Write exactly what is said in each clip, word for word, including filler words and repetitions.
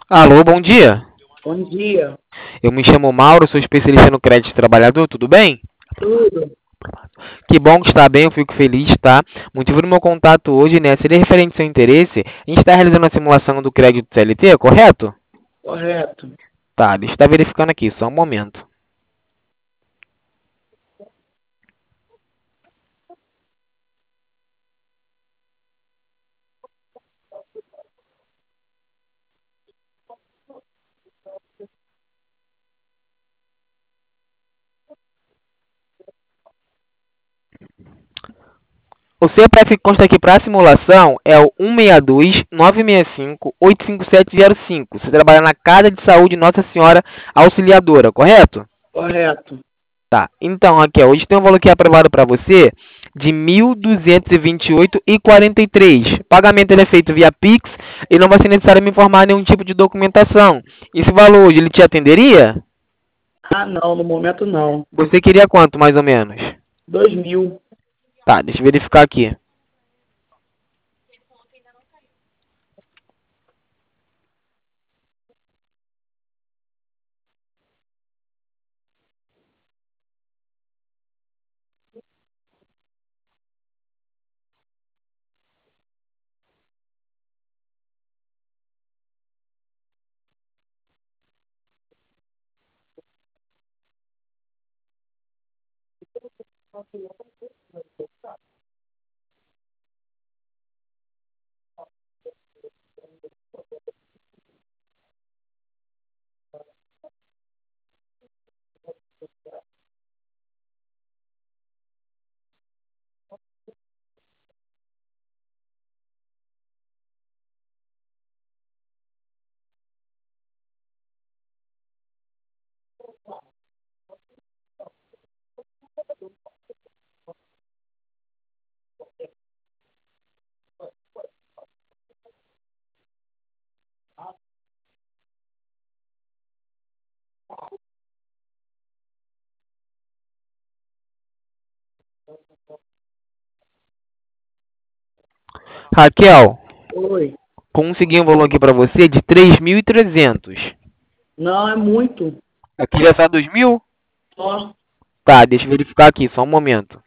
Alô, bom dia. Bom dia. Eu me chamo Mauro, sou especialista no crédito trabalhador, tudo bem? Tudo? Que bom que está bem, eu fico feliz, tá? O motivo do meu contato hoje, né, seria referente ao seu interesse. A gente está realizando a simulação do crédito C L T, correto? Correto. Tá, deixa eu estar verificando aqui, só um momento. O C P F que consta aqui para a simulação é o um seis dois, nove seis cinco, oito cinco sete zero cinco. Você trabalha na Casa de Saúde Nossa Senhora Auxiliadora, correto? Correto. Tá, então aqui, ó, hoje tem um valor aqui aprovado para você de mil duzentos e vinte e oito e quarenta e três. O pagamento ele é feito via Pix e não vai ser necessário me informar nenhum tipo de documentação. Esse valor hoje ele te atenderia? Ah, não, no momento não. Você queria quanto, mais ou menos? Dois mil. Tá, deixa eu verificar aqui. Raquel, Oi. consegui um valor aqui para você de três mil e trezentos. Não, é muito. Aqui já está dois mil? Só. Tá, deixa eu verificar aqui, só um momento.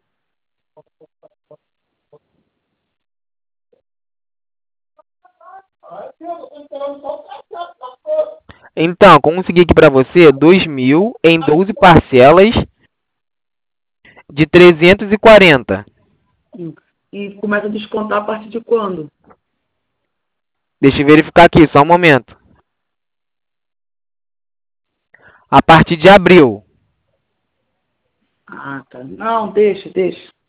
Então, consegui aqui para você dois mil em doze parcelas de trezentos e quarenta. Hum. E começa a descontar a partir de quando? Deixa eu verificar aqui, só um momento. A partir de abril. Ah, tá. Não, deixa, deixa.